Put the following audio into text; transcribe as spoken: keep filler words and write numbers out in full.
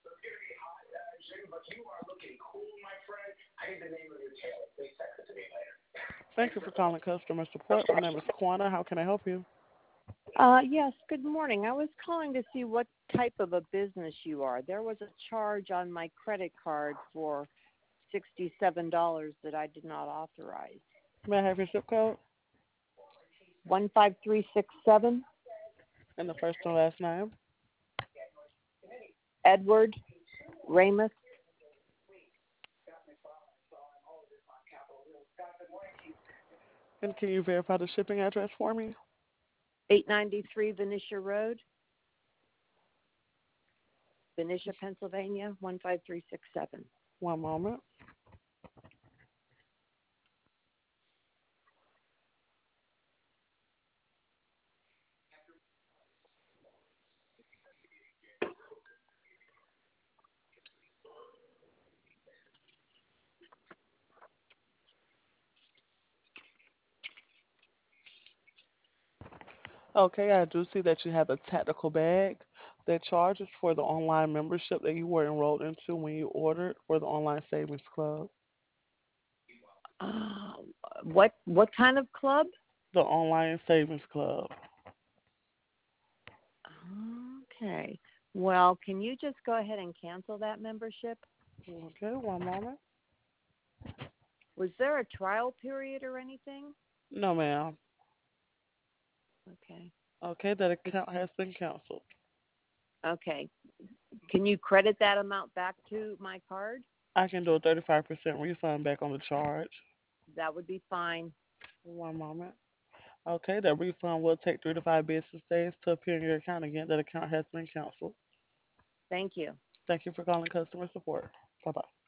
Thank you for calling customer support. My name is Kwana. How can I help you? Uh, yes, good morning. I was calling to see what type of a business you are. There was a charge on my credit card for sixty-seven dollars that I did not authorize. May I have your zip code one five three six seven, and the first and last name? Edward Ramus. And can you verify the shipping address for me? eight ninety-three Venetia Road, Venetia, Pennsylvania, one five three six seven. One moment. Okay, I do see that you have a tactical bag. That charges for the online membership that you were enrolled into when you ordered for the Online Savings Club. Uh, what what kind of club? The Online Savings Club. Okay. Well, can you just go ahead and cancel that membership? Okay, one moment. Was there a trial period or anything? No, ma'am. Okay. Okay, that account has been canceled. Okay. Can you credit that amount back to my card? I can do a thirty-five percent refund back on the charge. That would be fine. One moment. Okay, that refund will take three to five business days to appear in your account again. That account has been canceled. Thank you. Thank you for calling customer support. Bye bye.